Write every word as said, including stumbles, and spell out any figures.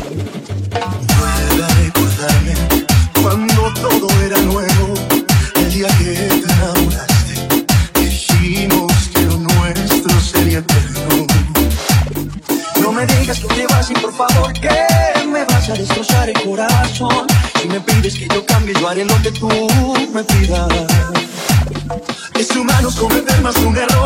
Vuelve a recordarme cuando todo era nuevo, el día que te enamoraste, dijimos que lo nuestro sería eterno. No me digas que te vas y por favor que me vas a destrozar el corazón. Si me pides que yo cambie, yo haré lo que tú me pidas. Es humano cometer más de un error.